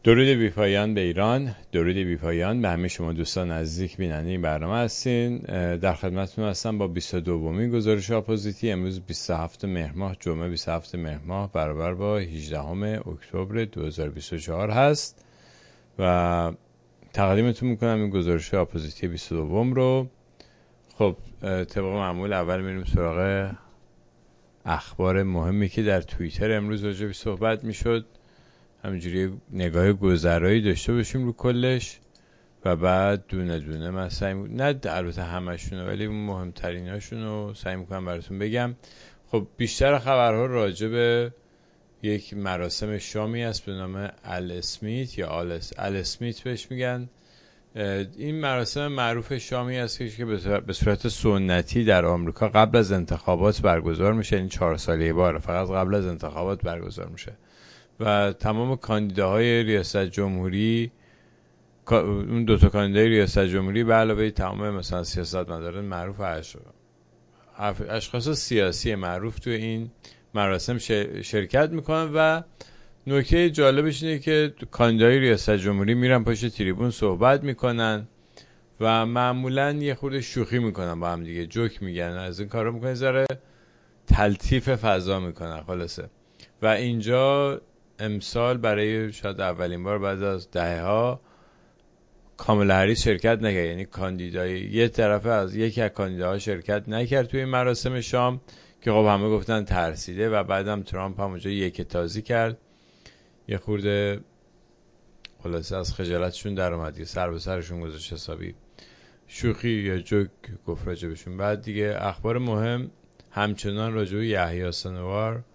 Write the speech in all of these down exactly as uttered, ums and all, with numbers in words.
درود بی‌پایان به ایران، درود بی‌پایان به همه شما دوستان عزیزی بیننده این برنامه هستین. در خدمتتون هستم با بیست و دومین گزارش آپوزیتی. امروز بیست و هفتم مهر ماه، جمعه بیست و هفتم مهر ماه برابر با هجدهم اکتبر دو هزار و بیست و چهار هست و تقدیمتون میکنم این گزارش آپوزیتی بیست و دو رو. خب طبق معمول اول میریم سراغ اخبار مهمی که در توییتر امروز راجع به صحبت میشد. همینجوری نگاه گذرایی داشته باشیم رو کلش و بعد دونه دونه من سعی م... نه البته همشونه ولی مهمترین هاشون رو سعی میکنم براتون بگم. خب بیشتر خبرها راجع به یک مراسم شامی است به نام ال اسمیت یا آل ال اسمیت بهش میگن. این مراسم معروف شامی است که به صورت سنتی در آمریکا قبل از انتخابات برگزار میشه. این چهار ساله بار فقط قبل از انتخابات برگزار میشه و تمام کاندیداهای ریاست جمهوری، اون دوتا کاندیدای ریاست جمهوری به علاوه تمام مثلا سیاستمداران معروف اشخاص سیاسی معروف تو این مراسم شرکت میکنن و نکته جالبش اینه که کاندیدای ریاست جمهوری میرن پشت تریبون صحبت میکنن و معمولا یه خورده شوخی میکنن با هم دیگه، جوک میگن، از این کارا میکنن، ذره تلطیف فضا میکنن خلاصه. و اینجا امسال برای شاید اولین بار بعد از دهه‌ها کاملا هریس شرکت نکرد، یعنی کاندیدای یه طرف از یکی از کاندیداها شرکت نکرد توی مراسم شام که خب همه گفتن ترسیده و بعدم ترامپ هم اونجا یک تازی کرد، یه خورده خلاصه از خجالتشون در اومد، سر به سرشون گذاشت، حسابی شوخی یا جوک گفت راجع بهشون. بعد دیگه اخبار مهم همچنان راجع به یحیی سنوار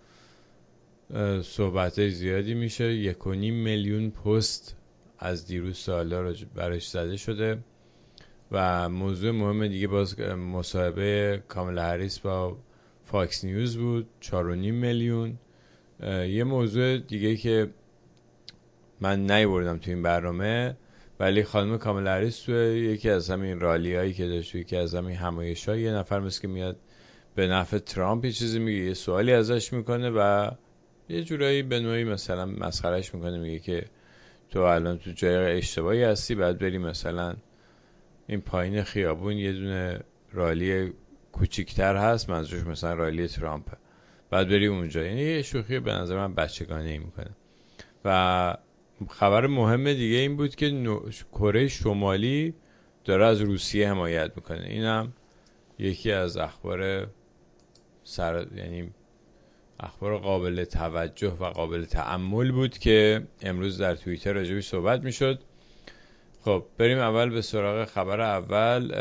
صحبت زیادی میشه. یک و نیم میلیون پست از دیروز سالا برش زده شده و موضوع مهم دیگه باز مصاحبه کاملا هریس با فاکس نیوز بود، چهار و نیم میلیون. یه موضوع دیگه که من نیاوردم تو این برنامه ولی خانم کاملا هریس تو یکی از همین رالی هایی که داشت، یکی از همین همایش ها، یه نفر مثل که میاد به نفع ترامپ یه چیزی میگه، یه سوالی ازش میکنه و یه جورایی به نوعی مثلا مسخرهش میکنه، میگه که تو الان تو جای اشتباهی هستی، بعد بری مثلا این پایین خیابون یه دونه رالی کوچیکتر هست، منظورش مثلا رالی ترامپه، بعد بری اونجا. یعنی یه شوخی به نظر من بچگانه ای میکنه. و خبر مهم دیگه این بود که نو... کره شمالی داره از روسیه حمایت میکنه. اینم یکی از اخبار سر یعنی اخبار قابل توجه و قابل تأمل بود که امروز در توییتر راجبش صحبت میشد. خب بریم اول به سراغ خبر اول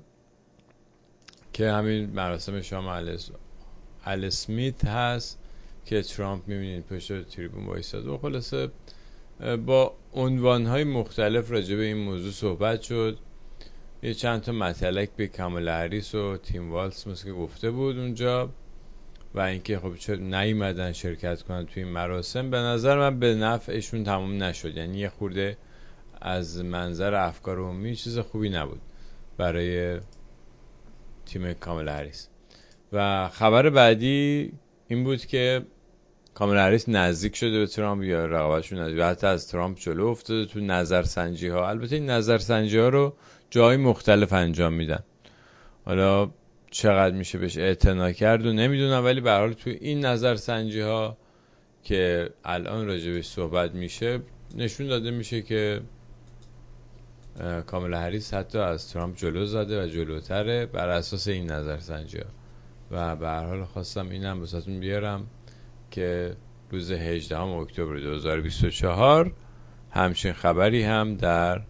که همین مراسم شام ال اسمیت هست که ترامپ میبینید پشت تریبون وایساده و خلاصه با عنوانهای مختلف راجب این موضوع صحبت شد. یه چند تا مطلق به کاملا هریس و تیم والز مثل که گفته بود اونجا و اینکه خب چرا نیومدن شرکت کنن توی این مراسم. به نظر من به نفعشون تموم نشد، یعنی یه خورده از منظر افکار عمومی چیز خوبی نبود برای تیم کاملا هریس. و خبر بعدی این بود که کاملا هریس نزدیک شده به ترامپ یا رقابتشون نزدیک، حتی از ترامپ جلو افتاده تو نظرسنجی ها. البته این نظرسنجی ها رو جای مختلف انجام میدن، حالا چقدر میشه بهش اعتنا کرد و نمیدونم، ولی به هر حال تو این نظرسنجی ها که الان راجبش صحبت میشه نشون داده میشه که کاملا هریس حتی از ترامپ جلو زده و جلوتره بر اساس این نظرسنجی ها. و به هر حال خواستم اینم واسهتون بیارم که روز هجدهم اکتبر دو هزار و بیست و چهار همچین خبری هم در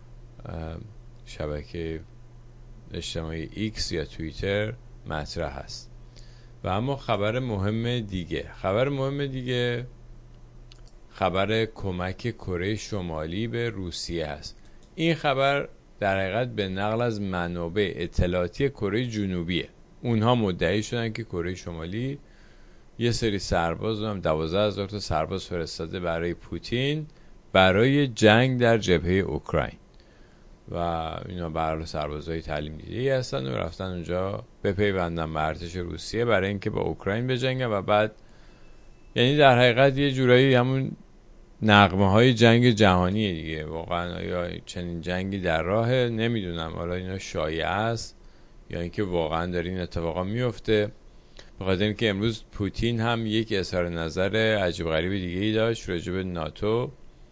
شبکه اجتماعی ایکس یا توییتر مطرح هست. و اما خبر مهم دیگه خبر مهم دیگه خبر کمک کره شمالی به روسیه هست. این خبر در حقیقت به نقل از منابع اطلاعاتی کره جنوبیه. اونها مدعی شدن که کره شمالی یه سری سرباز، هم دوازده هزار تا سرباز فرستاده برای پوتین برای جنگ در جبهه اوکراین و اینا برای سربازای تعلیم دیده‌ای هستن و رفتن اونجا بپیوندن به ارتش روسیه برای اینکه با اوکراین بجنگن و بعد یعنی در حقیقت یه جورایی همون نغمه های جنگ جهانی دیگه. واقعا آیا چنین جنگی در راهه؟ نمیدونم، حالا اینا شایعه است یا اینکه واقعا داره این اتفاقا میفته. به خاطر اینکه امروز پوتین هم یک اظهار نظر عجیب غریب دیگه ای داشت راجع به ناتو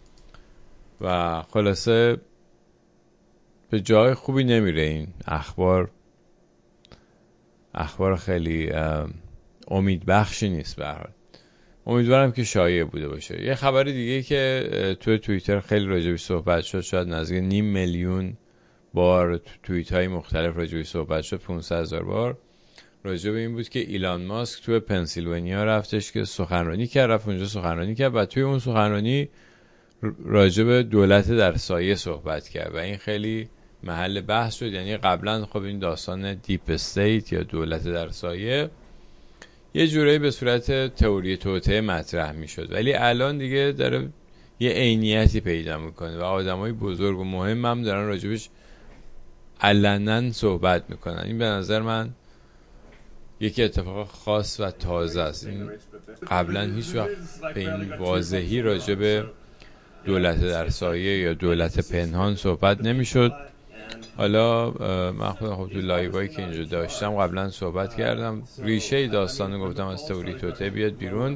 و خلاصه به جای خوبی نمیره. این اخبار اخبار خیلی امید بخشی نیست. به هر حال امیدوارم که شایعه بوده باشه. یه خبر دیگه که توی توییتر خیلی راجبش صحبت شد، شاید نزدیک نیم میلیون بار توییت های مختلف راجبش صحبت شد، پانصد هزار بار، راجب این بود که ایلان ماسک توی پنسیلوانیا رفتش که سخنرانی کرد، رفت اونجا سخنرانی کرد و توی اون سخنرانی راجب دولت در سایه صحبت کرد و این خیلی محل بحث شد. یعنی قبلا خب این داستان دیپ استیت یا دولت در سایه یه جورایی به صورت تئوری توطئه مطرح میشد، ولی الان دیگه داره یه عینیتی پیدا میکنه و آدمای بزرگ و مهم هم دارن راجبش علنا صحبت میکنن. این به نظر من یکی اتفاق خاص و تازه است. این قبلا هیچ وقت به این واضحی راجب دولت در سایه یا دولت پنهان صحبت نمیشد. حالا من خودم خب تو لایوایی که اینجا داشتم قبلا صحبت کردم، ریشه داستان گفتم از تئوری توطئه بیاد بیرون.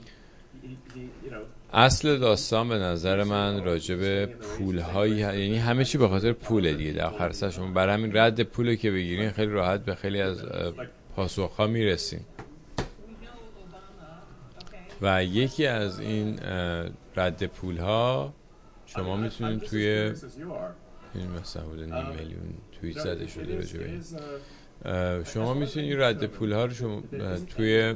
اصل داستان به نظر من راجب پول‌هایی، یعنی همه چی به خاطر پوله دیگه در آخر سر. شما برای همین رد پوله که بگیرین خیلی راحت به خیلی از پاسخ‌ها میرسین و یکی از این رد پول‌ها شما میتونید توی این مثلا بوده نیم میلیون توییت زده شده راجع به شما میتونید رد پول‌ها رو شما توی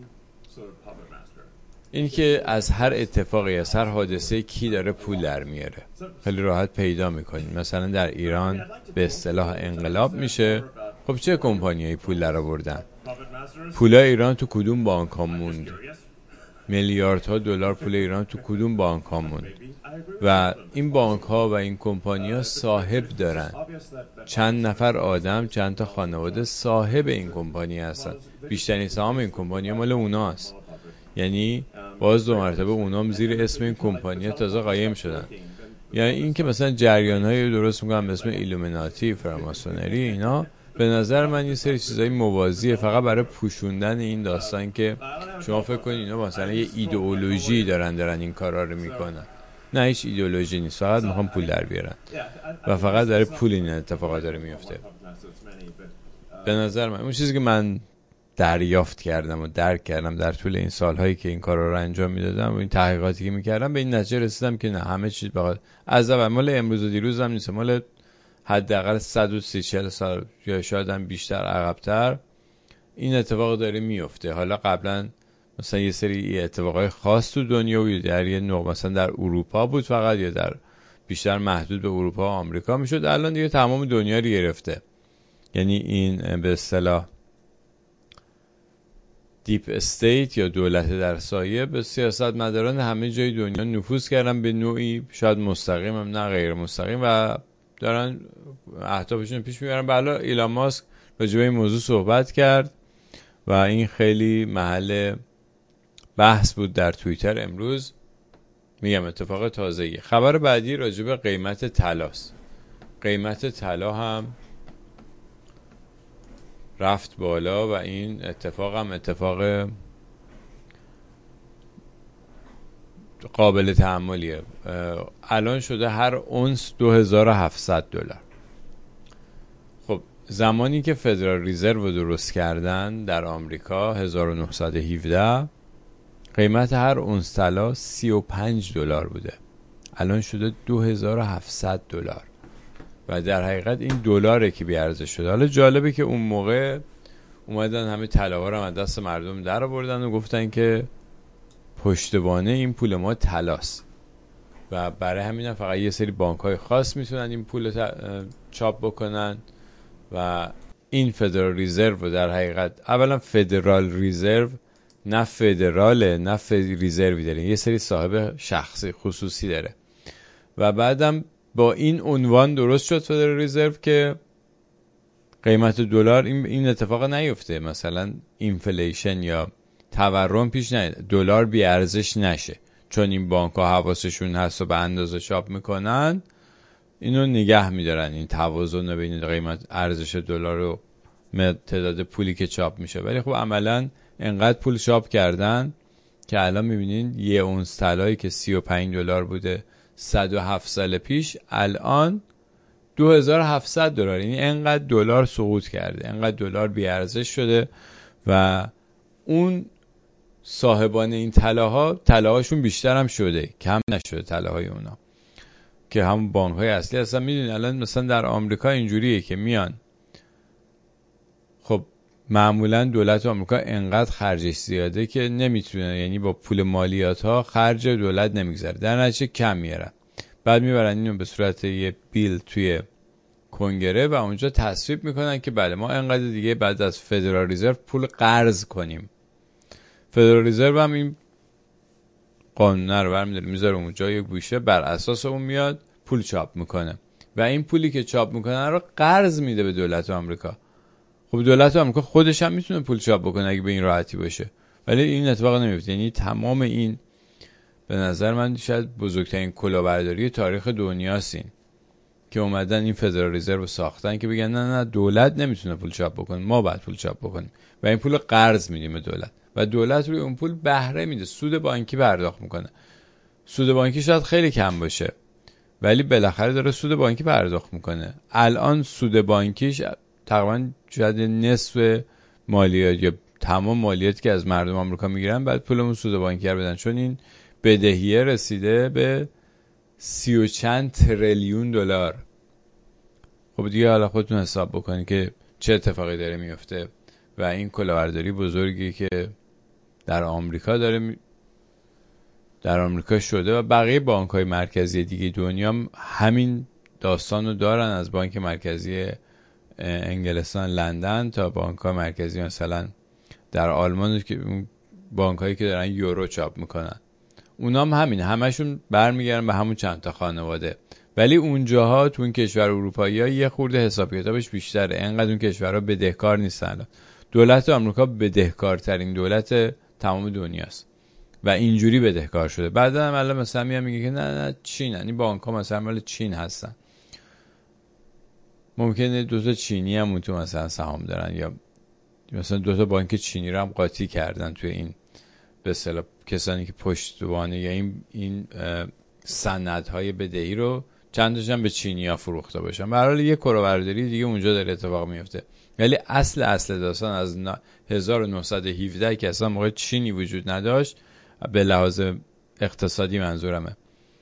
این که از هر اتفاقی از هر حادثه کی داره پول در میاره خیلی راحت پیدا میکنید. مثلا در ایران به اصطلاح انقلاب میشه، خب چه کمپانیایی پول در آوردن؟ پولای ایران تو کدوم بانک ها موند؟ میلیاردها دلار پول ایران تو کدوم بانک ها موند؟ و این بانک ها و این کمپانی ها صاحب دارن، چند نفر آدم، چند تا خانواده صاحب این کمپانی هستن، بیشترین سهام این کمپانی مال اوناست. یعنی باز دو مرتبه اونام زیر اسم این کمپانی تازه قایم شدن. یعنی این که مثلا جریان های درست میگم به اسم ایلومیناتی، فراماسونری، اینا به نظر من یه سری چیزای موازیه فقط برای پوشوندن این داستان که شما فکر کنید اینا مثلا یه ایدئولوژی دارن دارن این کارا رو میکنن. نه، هیچ ایدئولوژی نیست، فقط میخوام پول در بیارن و فقط داره پول این اتفاقات داره میفته. به نظر من اون چیزی که من دریافت کردم و درک کردم در طول این سالهایی که این کارا رو انجام میدادم و این تحقیقاتی که میکردم، به این نتیجه رسیدم که نه، همه چیز بخاطر از اول مال امروز و دیروز هم نیست، مال حداقل صد و سی چهل سال یا شاید هم بیشتر عقب‌تر این اتفاق داره میفته. حالا قبلا مثلا یه سری اتفاقای خاص تو دنیا و در یه نوع مثلا در اروپا بود فقط، یا در بیشتر محدود به اروپا و آمریکا میشد، الان دیگه تمام دنیا رو گرفته. یعنی این به اصطلاح دیپ استیت یا دولت در سایه به سیاستمداران همه جای دنیا نفوذ کردن، به نوعی شاید مستقیم هم نه غیر مستقیم، و دارن اهدافشون پیش میبرن. بالا ایلان ماسک راجع به این موضوع صحبت کرد و این خیلی محل بحث بود در توییتر امروز. میگم اتفاق تازه‌ای. خبر بعدی راجع به قیمت طلاست. قیمت طلا هم رفت بالا و این اتفاق هم اتفاق قابل تأملیه. الان شده هر اونس دو هزار و هفتصد دلار. خب زمانی که فدرال ریزرو رو درست کردن در آمریکا هزار و نهصد و هفده، قیمت هر اونس طلا سی و پنج دلار بوده، الان شده دو هزار و هفتصد دلار و در حقیقت این دلاره که بی ارزش شده. حالا جالبه که اون موقع اومدن همه طلاها رو از دست مردم در آوردن و گفتن که پشتوانه این پول ما طلاست و برای همین فقط یه سری بانک‌های خاص میتونن این پول چاپ بکنن و این فدرال ریزرو در حقیقت اولا فدرال ریزرو نه فدراله نه ریزروی داره، یه سری صاحب شخصی خصوصی داره و بعدم با این عنوان درست شد فدرال ریزرو که قیمت دلار این این اتفاق نیفته، مثلا اینفلیشن یا تورم پیش نیاد، دلار بی ارزش نشه، چون این بانک ها حواسشون هست و به اندازه چاپ میکنن اینو نگه میدارن، این توازن بین قیمت ارزش دلار و تعداد پولی که چاپ میشه. ولی خب عملا انقدر پول چاپ کردن که الان میبینین یه اونس طلایی که سی و پنج دلار بوده صد و هفت سال پیش الان دو هزار و هفتصد دلار، یعنی انقدر دلار سقوط کرده، انقدر دلار بی ارزش شده و اون صاحبان این طلاها طلاهاشون بیشتر هم شده، کم نشده طلاهای اونا که هم بانک های اصلی هستن. میدونی الان مثلا در آمریکا اینجوریه که میان، خب معمولا دولت آمریکا انقدر خرجش زیاده که نمیتونه، یعنی با پول مالیات ها خرج دولت نمیگذره، در نتیجه کم میارن، بعد میبرن اینو به صورت یه بیل توی کنگره و اونجا تصویب میکنن که بله ما انقدر دیگه بعد از فدرال رزرو پول قرض کنیم. فدرال رزرو هم این قانون رو برمی‌داره میذاره اونجا یه گوشه، بر اساس اون میاد پول چاپ میکنه و این پولی که چاپ میکنه رو قرض میده به دولت آمریکا. خب دولت آمریکا خودش هم میتونه پول چاپ بکنه اگه به این راحتی باشه، ولی این اتفاق نمیفته. یعنی تمام این به نظر من شاید بزرگترین کلاهبرداری تاریخ دنیاست این که اومدن این فدرال رزرو رو ساختن که بگن نه نه دولت نمیتونه پول چاپ بکنه، ما باید پول چاپ بکنیم و این پول قرض میدیم به دولت و دولت روی اون پول بهره میده، سود بانکی پرداخت میکنه. سود بانکی شاید خیلی کم باشه ولی بالاخره داره سود بانکی پرداخت میکنه. الان سود بانکیش تقریبا شاید نصف مالیات یا تمام مالیاتی که از مردم آمریکا میگیرن بعد پولمون سود بانکی رو بدن، چون این بدهیه رسیده به سی و چند تریلیون دلار. خب دیگه حالا خودتون حساب بکنید که چه اتفاقی داره میفته و این کلاهبرداری بزرگی که در آمریکا داره در آمریکا شده و بقیه بانک‌های مرکزی دیگه دنیا همین داستانو دارن، از بانک مرکزی انگلستان لندن تا بانک‌های مرکزی مثلا در آلمان که بانک‌هایی که دارن یورو چاپ میکنن اونام همین، همشون برمیگردن به همون چند تا خانواده. ولی اونجاها تو این کشور اروپایی‌ها یه خورده حساب کتابش بیشتره، اینقدر اون کشورها بدهکار نیستن. دولت آمریکا بدهکارترین دولت تمام دنیاست و اینجوری بدهکار شده. بعدا هم الان مثلا میاد میگه که نه نه چین، یعنی بانک‌ها مثلا مال چین هستن، ممکنه دو تا چینی هم اون تو مثلا سهام دارن یا مثلا دو تا بانک چینی رو هم قاطی کردن توی این به اصطلاح کسانی که پشتوانه یا این این سندهای بدهی رو چند تاشون به چینی‌ها فروخته باشن. به هر حال یه کلاهبرداری دیگه اونجا داره اتفاق میفته. ولی اصل اصل داستان از هزار و نهصد و هفده که اصلا موقع چینی وجود نداشت به لحاظ اقتصادی منظورمه،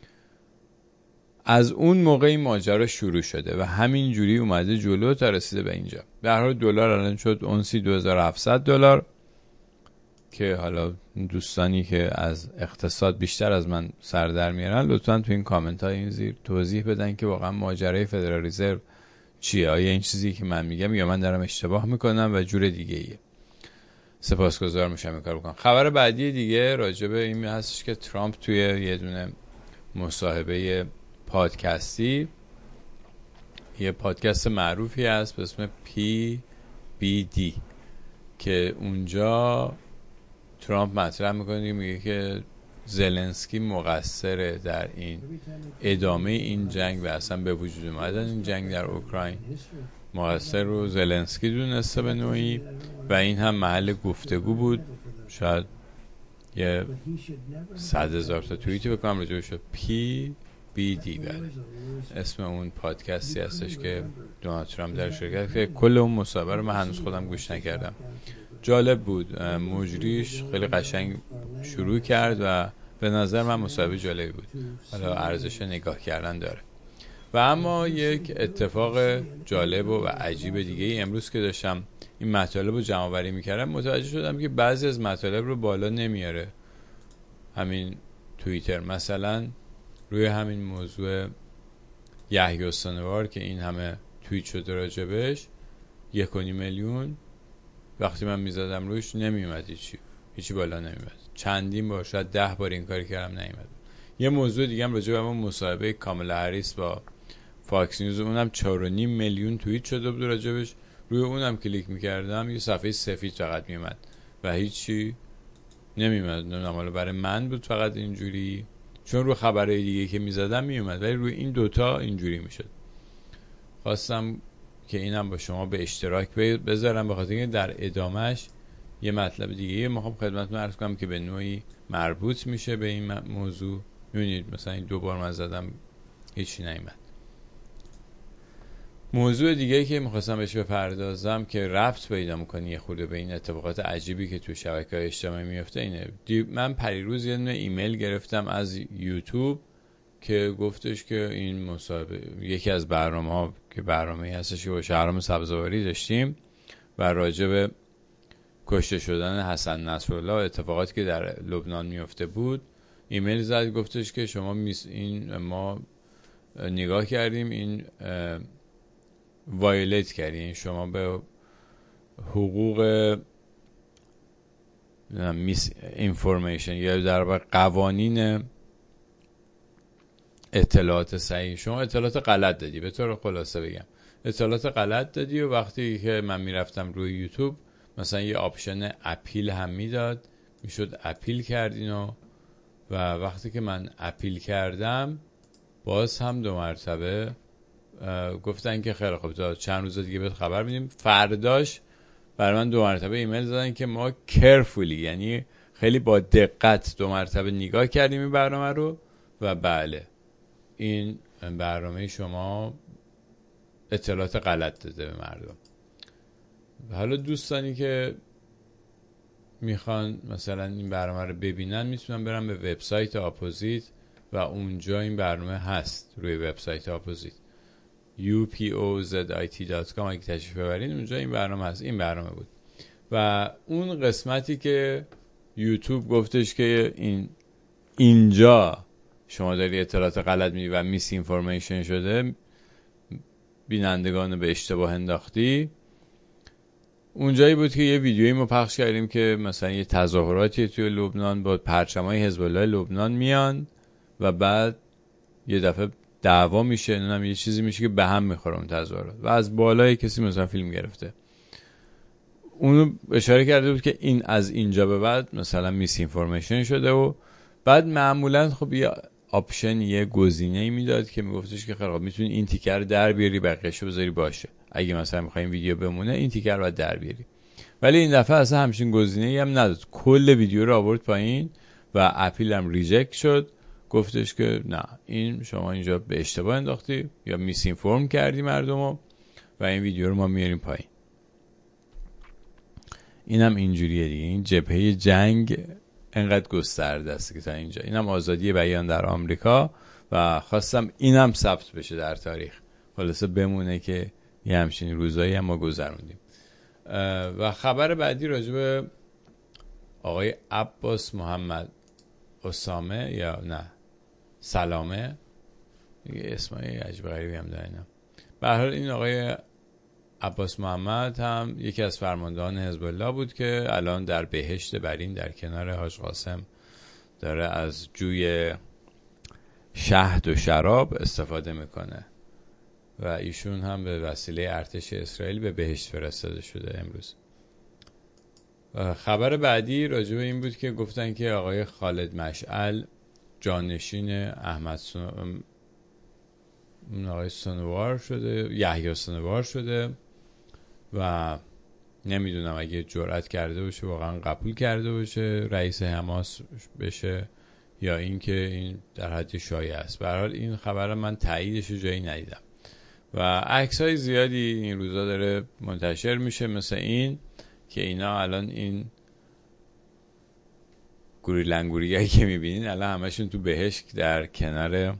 از اون موقع این ماجرا شروع شده و همین جوری اومده جلو تا رسیده به اینجا. به هر حال دلار الان شد اونسی دو هزار و هفتصد دلار که حالا دوستانی که از اقتصاد بیشتر از من سر در میارن لطفاً تو این کامنت های این زیر توضیح بدن که واقعا ماجرای فدرال رزرو چیه، آیا این چیزی که من میگم یا من دارم اشتباه میکنم و جور دیگه ایه. سپاسگزار میشم این کار بکنم. خبر بعدی دیگه راجبه این هستش که ترامپ توی یه دونه مصاحبه پادکستی، یه پادکست معروفی هست به اسم پی بی دی که اونجا ترامپ مطرح میکنه، میگه که زلنسکی مقصره در این ادامه این جنگ و اصلا به وجود اومدن این جنگ در اوکراین. مقصر رو زلنسکی دونسته به نوعی و این هم محل گفتگو بود. شاید یه صد هزار تا توییتی بکنم راجع بهش. پی بی دی بله اسم اون پادکستی هستش که دونالد ترامپ در شرکت که کل اون مصاحبه رو من هنوز خودم گوش نکردم. جالب بود، مجریش خیلی قشنگ شروع کرد و به نظر من مصاحبه جالبی بود، حالا ارزش نگاه کردن داره. و اما یک اتفاق جالب و عجیب دیگه امروز که داشتم این مطالب رو جمع آوری میکردم متوجه شدم که بعضی از مطالب رو بالا نمیاره همین توییتر. مثلا روی همین موضوع یحیی سنوار که این همه توییت شده راجبش، یک و نیم میلیون، وقتی من میزدم روش نمیومد هیچی هیچی بالا نمیومد. چندین بار شاید ده بار این کاری کردم نیومد. یه موضوع دیگه هم راجع به همون مصاحبه کامالا هریس با فاکس نیوز، اونم چهار و نیم میلیون توییت شده بود راجبش. روی اونم کلیک میکردم یه صفحه سفید فقط میومد و هیچی نمیومد. نمیدونم حالا برای من بود فقط اینجوری، چون رو خبرهای دیگه که میزدم میومد، ولی روی این دوتا اینجوری میشد. خواستم که اینم با شما به اشتراک بذارم، به خاطر اینکه در ادامهش یه مطلب دیگه میخوام خدمتتون عرض کنم که به نوعی مربوط میشه به این موضوع. میبینید مثلا این دو بار من زدم هیچی نیامد. موضوع دیگه که میخواستم بهش بپردازم که ربط پیدا میکنه یه خورده به این اتفاقات عجیبی که تو شبکه‌های اجتماعی میفته اینه. من پریروز یه ایمیل گرفتم از یوتیوب که گفتش که این مصاحبه یکی از برنامه‌ها که برنامه‌ای هستش که با شهرام سبزواری داشتیم و راجع به کشته شدن حسن نصرالله و اتفاقاتی که در لبنان میفته بود، ایمیل زد گفتش که شما میس این ما نگاه کردیم این وایلیت کردین، شما به حقوق میس اینفورمیشن یا در واقع قوانین اطلاعات صحیح، شما اطلاعات غلط دادی. به طور خلاصه بگم اطلاعات غلط دادی. و وقتی که من میرفتم روی یوتیوب مثلا یه آپشن اپیل هم میداد، میشد اپیل کردینو و وقتی که من اپیل کردم باز هم دو مرتبه گفتن که خیلی خوب تا چند روز دیگه بهت خبر میدیم. فرداش برای من دو مرتبه ایمیل زدن که ما کرفولی، یعنی خیلی با دقت دو مرتبه نگاه کردیم این برنامه رو و بله این برنامه شما اطلاعات غلط داده به مردم. حالا دوستانی که میخوان مثلا این برنامه رو ببینن میتونن برن به وبسایت اپوزیت و اونجا این برنامه هست روی وبسایت اپوزیت یو پی او زد آی تی دات کام. اگه تشریف ببرین اونجا این برنامه هست. این برنامه بود و اون قسمتی که یوتیوب گفتش که این اینجا شما داری اطلاعات غلط میدی و میس اینفورمیشن شده، بینندگان به اشتباه انداختی، اونجایی بود که یه ویدیویی ما پخش کردیم که مثلا یه تظاهراتی توی لبنان با پرچمای حزب الله لبنان میان و بعد یه دفعه دعوا میشه، نمیدونم یه چیزی میشه که به هم میخوره اون تظاهرات و از بالای کسی مثلا فیلم گرفته. اونو اشاره کرده بود که این از اینجا به بعد مثلا میس اینفورمیشن شده و بعد معمولا خب یه آپشن یه گزینه‌ای میداد که میگفتش که خیلی میتونی این تیکر در بیاری بقیه‌شو بذاری باشه، اگه مثلا می‌خوایم ویدیو بمونه این تیکر رو در بیاری. ولی این دفعه اصلا همچین گزینه‌ای هم نداد، کل ویدیو رو آورد پایین و اپیل هم ریجکت شد. گفتش که نه این شما اینجا به اشتباه انداختی یا میس اینفورم کردی مردمو و این ویدیو رو ما میاریم پایین. اینم اینجوریه دیگه. این جبهه جنگ انقدر گسترده است که تا اینجا. اینم آزادی بیان در آمریکا و خواستم اینم ثبت بشه در تاریخ، خلاصه بمونه که یه همچین روزایی هم ما گذروندیم. و خبر بعدی راجع به آقای عباس محمد اسامه یا نه سلامه، اسمای عجیب غریبی هم دارینم. به هر حال این آقای عباس محمد هم یکی از فرماندهان حزب الله بود که الان در بهشت برین در کنار حاج قاسم داره از جوی شهد و شراب استفاده میکنه و ایشون هم به وسیله ارتش اسرائیل به بهشت فرستاده شده امروز. خبر بعدی راجع به این بود که گفتن که آقای خالد مشعل جانشین احمد سن... آقای سنوار شده، یحیی سنوار شده و نمیدونم اگه جرأت کرده باشه واقعا قبول کرده باشه رئیس حماس بشه یا اینکه این در حد شایعه است. به هر حال این خبر من تاییدش رو جایی ندیدم و عکس‌های زیادی این روزا داره منتشر میشه مثل این که اینا الان این گوریلنگوریایی که میبینین الان همشون تو بهشت در کنار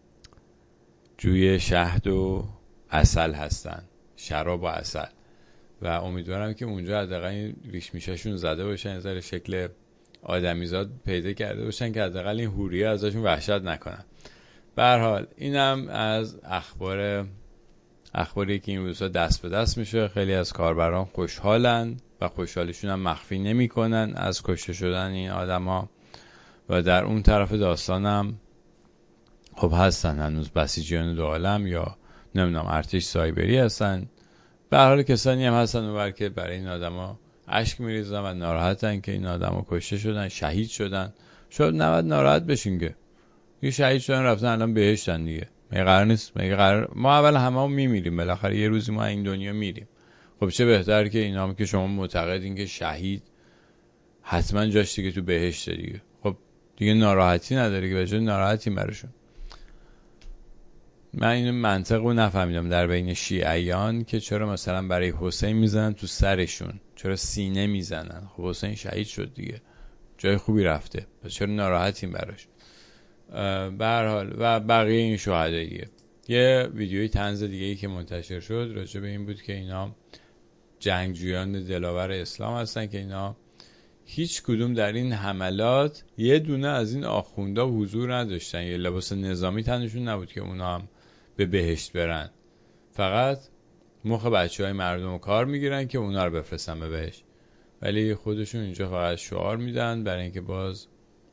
جوی شهد و عسل هستن، شراب و عسل، و امیدوارم که اونجا حداقل این ریش میشاشون زده باشن، از در شکل آدمیزاد پیدا کرده باشن که حداقل این حوریه ازشون وحشت نکنن. به هر حال اینم از اخبار اخباری که این روزا دست به دست میشه. خیلی از کاربران خوشحالن و خوشحالیشون هم مخفی نمیکنن از کشته شدن این آدما و در اون طرف داستانم خب هستن هنوز بسیجیان دو عالم یا نمیدونم ارتش سایبری هستن. به هر حال کسانی هم هستن اونور که برای این آدما اشک میریزن و ناراحتن که این آدمو کشته شدن، شهید شدن. شاید نباید ناراحت بشین که یه شهید شدن رفتن الان بهشتن دیگه. مگه قرار نیست؟ مگه قرار ما اول همه میمیریم، بالاخره یه روزی ما این دنیا میریم. خب چه بهتر که اینا هم که شما معتقدین که شهید حتما جاش دیگه تو بهشت دیگه، خب دیگه ناراحتی نداره که بجای ناراحتی براشون. من این منطق رو نفهمیدم در بین شیعیان که چرا مثلا برای حسین میزنن تو سرشون، چرا سینه میزنن؟ خب حسین شهید شد دیگه، جای خوبی رفته، پس چرا ناراحتیم براش؟ به هر حال و بقیه این شهدا دیگه. یه ویدیوی طنز دیگه ای که منتشر شد راجع به این بود که اینا جنگجویان دلاور اسلام هستن که اینا هیچ کدوم در این حملات یه دونه از این آخوندا حضور نداشتن، یه لباس نظامی تنشون نبود که اونا هم به بهشت برن، فقط مخ بچه های مردم رو کار میگیرن که اونا رو بفرستن به بهشت، ولی خودشون اینجا فقط شعار میدن برای اینکه باز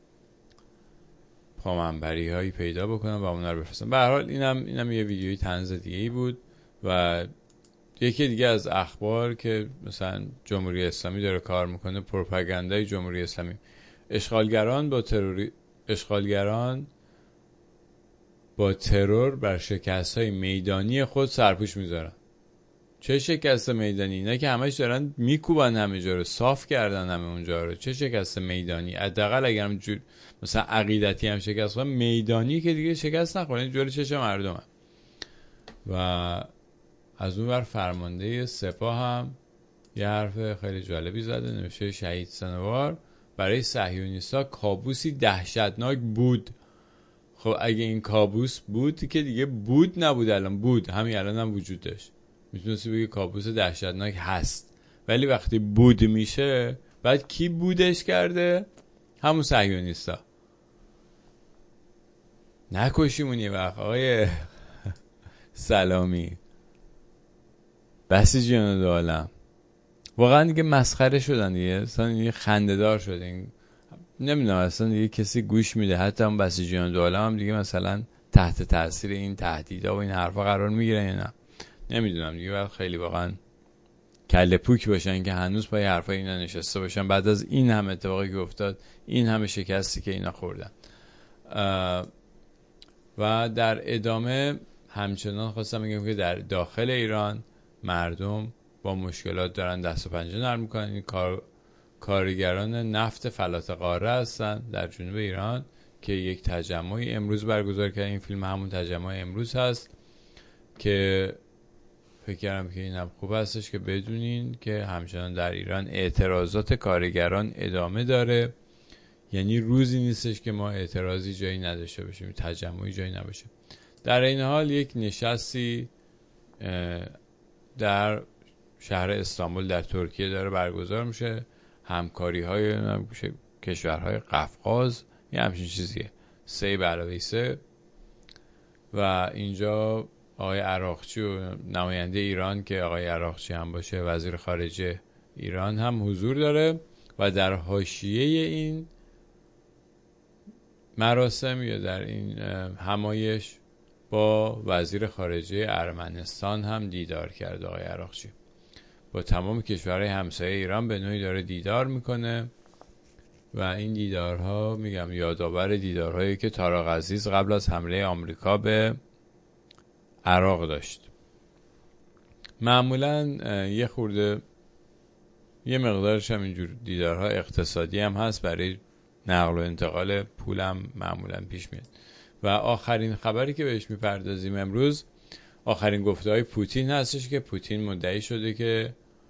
پامنبری هایی پیدا بکنن و اونا رو بفرستن. به هر حال اینم اینم یه ویدیوی طنز دیگه ای بود. و یکی دیگه از اخبار که مثلا جمهوری اسلامی داره کار میکنه، پروپاگاندای جمهوری اسلامی، اشغالگران با تروری اشغالگران با ترور بر شکست‌های میدانی خود سرپوش میذارن. چه شکست میدانی؟ اینا که همش دارن میکوبن همه جا رو، صاف کردن همه اونجا رو. چه شکست میدانی؟ حداقل اگر هم جور مثلا عقیدتی هم شکست کنن، میدانی که دیگه شکست نخورن، جوری چشم مردم. و از اون ور فرمانده سپاه هم یه حرف خیلی جالبی زده، نوشته شهید سنوار برای صهیونیستا کابوسی دهشتناک بود. خب اگه این کابوس بود که دیگه بود نبود، الان بود، همین الان هم وجود داشت. میتونستی بگی کابوس دهشتناک هست، ولی وقتی بود میشه بعد کی بودش کرده؟ همون صهیونیستا. نکشیمون یه وقت آقای سلامی، بسیجیان دو عالم واقعا دیگه مسخره شدن دیگه، اصلا دیگه خنده‌دار شدن. نمیدونم اصلا دیگه کسی گوش میده، حتی هم بسیجیان دو عالم هم دیگه مثلا تحت تاثیر این تهدیدها و این حرفا قرار میگیرن یا نه نمیدونم دیگه. بعد خیلی واقعا کله پوک باشن که هنوز پای حرفای اینا نشسته باشن بعد از این همه اتفاقی که افتاد، این همه شکستی که اینا خوردن. و در ادامه همچنان خواستم بگم که در داخل ایران مردم با مشکلات دارن دست و پنجه نرم میکنن. این کار کارگران نفت فلات قاره هستن در جنوب ایران که یک تجمعی امروز برگزار کردن. این فیلم همون تجمع امروز هست که فکر کردم که اینم خوب هستش که بدونین که همچنان در ایران اعتراضات کارگران ادامه داره. یعنی روزی نیستش که ما اعتراضی جایی نداشته باشیم، تجمعی جایی نباشه. در این حال یک نشستی در شهر استانبول در ترکیه داره برگزار میشه، همکاری های کشورهای قفقاز، یه همچین چیزیه، سه به علاوه سه. و اینجا آقای عراقچی و نماینده ایران که آقای عراقچی هم باشه وزیر خارجه ایران هم حضور داره. و در حاشیه این مراسم یا در این همایش با وزیر خارجه ارمنستان هم دیدار کرد آقای عراقچی. با تمام کشورهای همسایه ایران به نوعی داره دیدار میکنه و این دیدارها میگم یادآور دیدارهایی که طارق عزیز قبل از حمله آمریکا به عراق داشت. معمولا یه خورده یه مقدارش هم اینجور دیدارها اقتصادی هم هست، برای نقل و انتقال پولم معمولا پیش میاد. و آخرین خبری که بهش میپردازیم امروز، آخرین گفته های پوتین هستش که پوتین مدعی شده که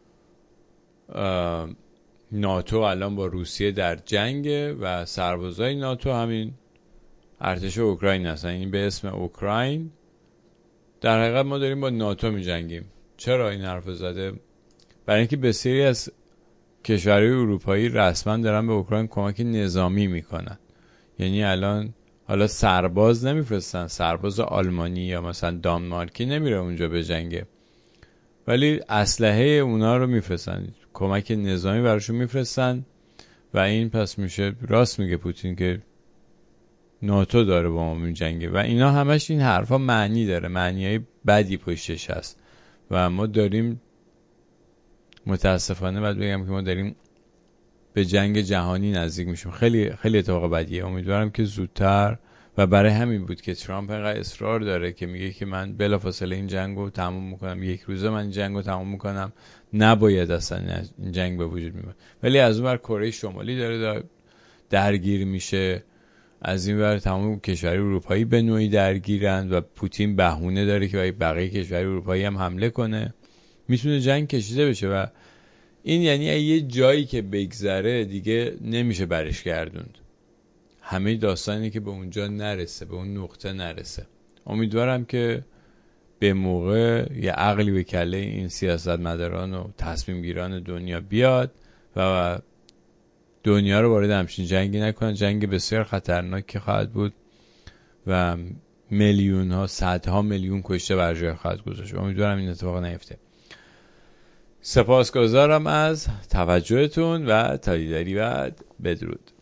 ناتو الان با روسیه در جنگه و سربازای ناتو همین ارتش اوکراین هستن، این به اسم اوکراین. در حقیقت ما داریم با ناتو می جنگیم. چرا این حرف زده؟ برای اینکه بسیاری از کشورهای اروپایی رسما دارن به اوکراین کمک نظامی میکنن. یعنی الان حالا سرباز نمیفرستن، سرباز آلمانی یا مثلا دانمارکی نمیره اونجا به جنگه، ولی اسلحه اونا رو میفرستن، کمک نظامی براشون میفرستن. و این پس میشه راست میگه پوتین که ناتو داره با ما میجنگه. و اینا همش این حرفا معنی داره، معنیای بدی پشتش هست و ما داریم متاسفانه باید بگم که ما داریم به جنگ جهانی نزدیک میشیم. خیلی خیلی اتفاق بدیه. امیدوارم که زودتر، و برای همین بود که ترامپ اینقدر اصرار داره که میگه که من بلافاصله این جنگو تموم میکنم، یک روزه من این جنگو تموم میکنم، نباید اصلا این جنگ به وجود میاد. ولی از اون ور کره شمالی داره درگیر میشه، از این ور تمام کشورهای اروپایی به نوعی درگیرن و پوتین بهونه داره که بقیه کشورهای اروپایی هم حمله کنه، میتونه جنگ کشیده بشه. و این یعنی یه جایی که بگذره دیگه نمیشه برش گردوند. همه داستانی که به اونجا نرسه، به اون نقطه نرسه. امیدوارم که به موقع یه عقلی به کله این سیاستمداران و تصمیم گیران دنیا بیاد و دنیا رو وارد همچین جنگی نکنن. جنگ بسیار خطرناکی خواهد بود و میلیون ها، صدها میلیون کشته بر جای خواهد گذاشت. امیدوارم این اتفاق نیفته. سپاسگزارم از توجهتون و تا دیداری بعد. بدرود.